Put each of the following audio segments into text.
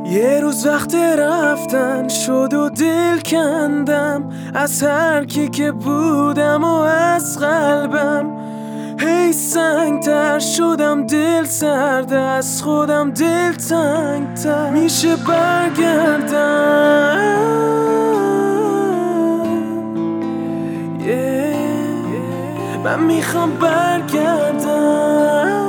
یه روز وقت رفتن شد و دل کندم از هر کی که بودم و از قلبم. هی سنگتر شدم، دل سرد از خودم، دل تنگتر. میشه برگردم من میخوام برگردم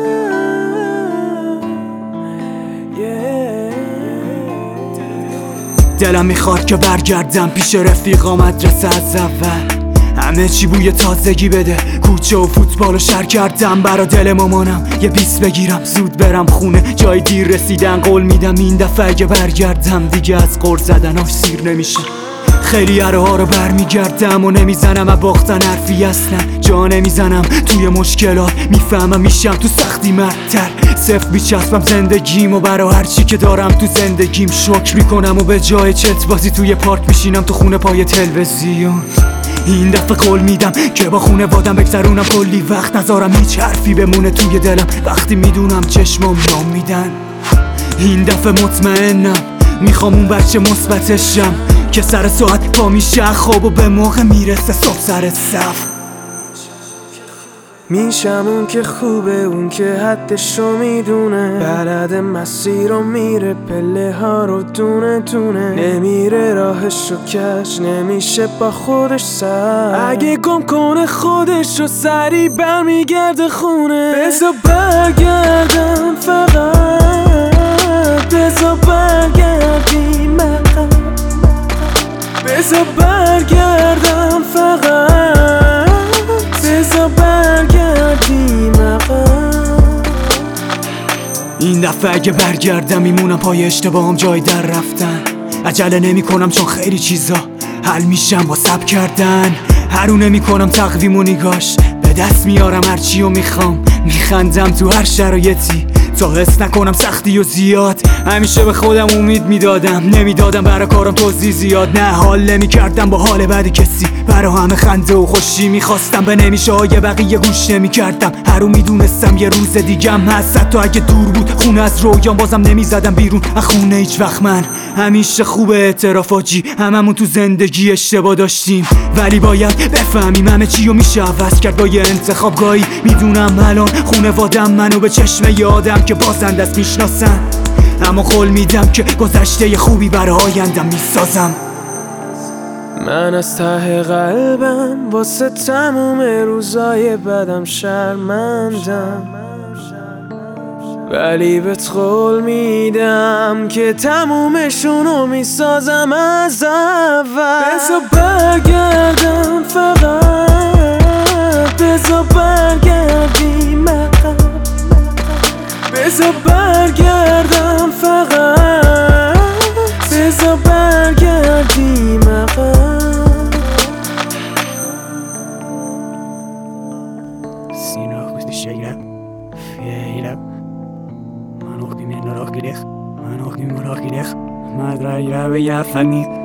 دلم میخواد که برگردم پیش رفیقا مدرسه از اول. همه چی بوی تازگی بده، کوچه و فوتبال و شهر کردم برا دل مامانم. یه بیس بگیرم زود برم خونه، جای دیر رسیدن قول میدم این دفعه اگه برگردم دیگه از قرض زدناش سیر نمیشه. خیلی ها رو برمیگردم و نمیزنم از باختن حرفی اصلا. جا نمیزنم توی مشکلات، میفهمم میشم تو سختی مردتر. صفر بیچسبم زندگیم و برا هرچی که دارم تو زندگیم شکر میکنم و به جای چت بازی توی پارک میشینم تو خونه پای تلویزیون. این دفعه قول میدم که با خونه وادم بگذرونم کلی وقت، نذارم هیچ حرفی بمونه توی دلم وقتی میدونم چشمام نام میدن. این دفعه مطمئنم میخوام اون بچه مثبتشم که سر ساعت پا میشه خواب و به موقع میرسه صبح سر صف. میشم اون که خوبه، اون که حدشو میدونه، بلد مسیر رو میره، پله ها رو دونه دونه، نمیره راهشو کش، نمیشه با خودش سر. اگه گم کنه خودشو سری برمیگرده خونه. بذار برگردم فقط، بذار برگردیم عقب، بذار برگردم فقط، بذار برگردیم عقب. این دفعه اگه برگردم میمونم پای اشتباهم جای در رفتن. عجله نمی کنم چون خیلی چیزا حل میشم با صبر کردن. هرونه میکنم تقویم و نگاش، به دست میارم هرچیو میخوام، میخندم تو هر شرایطی تا حس نکنم سختی و زیاد. همیشه به خودم امید میدادم، نمیدادم برای کارم توضیح زیاد. نه حال نمیکردم با حال بعد کسی، برای همه خنده و خوشی میخواستم، به نمیشه های بقیه گوش نمیکردم. هر رو میدونستم یه روز دیگم هست، حتی اگه دور بود خونه از رویام بازم نمیزدم بیرون از خونه هیچ وقت. من همیشه خوب اعترافاجی، هممون تو زندگی اشتباه داشتیم ولی باید بفهمیم همه چیو میشه عوض کرد با یه انتخابگاهی. میدونم الان خونوادم منو به چشم یادم که بازنده است میشناسن، اما قول میدم که گذشته خوبی برای آیندم میسازم. من از ته قلبم واسه تموم روزای بدم شرمندم، ولی بهت قول میدم که تمومشونو میسازم از اول. بذار برگردم فقط، بذار برگردیم عقب، بذار برگردم فقط، بذار برگردیم عقب. Sina questi scegliere fiera ma non mi non ho che ma non mi non ho che ma dai ya fani